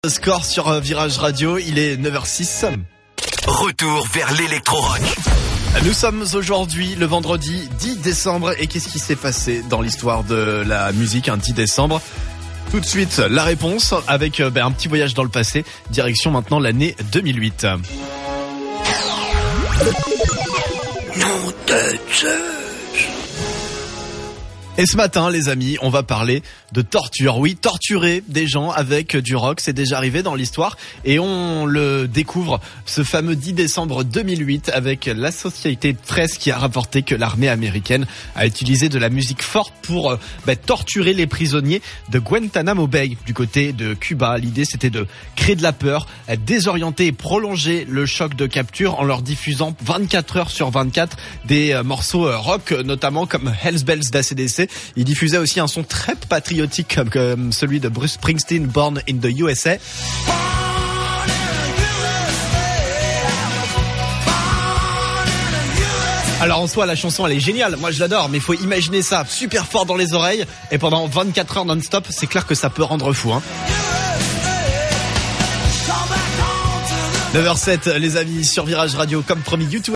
Score sur Virage Radio, il est 9h06. Retour vers l'électro-rock. Nous sommes aujourd'hui le vendredi 10 décembre et qu'est-ce qui s'est passé dans l'histoire de la musique un 10 décembre? Tout de suite la réponse avec un petit voyage dans le passé, direction maintenant l'année 2008. Nom de Zeus. Et ce matin, les amis, on va parler de torture. Oui, torturer des gens avec du rock, c'est déjà arrivé dans l'histoire. Et on le découvre ce fameux 10 décembre 2008 avec l'Associated Press qui a rapporté que l'armée américaine a utilisé de la musique forte pour torturer les prisonniers de Guantanamo Bay du côté de Cuba. L'idée, c'était de créer de la peur, désorienter et prolonger le choc de capture en leur diffusant 24 heures sur 24 des morceaux rock, notamment comme Hells Bells d'ACDC. Il diffusait aussi un son très patriotique comme celui de Bruce Springsteen, Born in the USA. Alors en soi la chanson elle est géniale, moi je l'adore, mais il faut imaginer ça super fort dans les oreilles et pendant 24 heures non-stop, c'est clair que ça peut rendre fou. 9h07 les amis sur Virage Radio comme promis YouTube.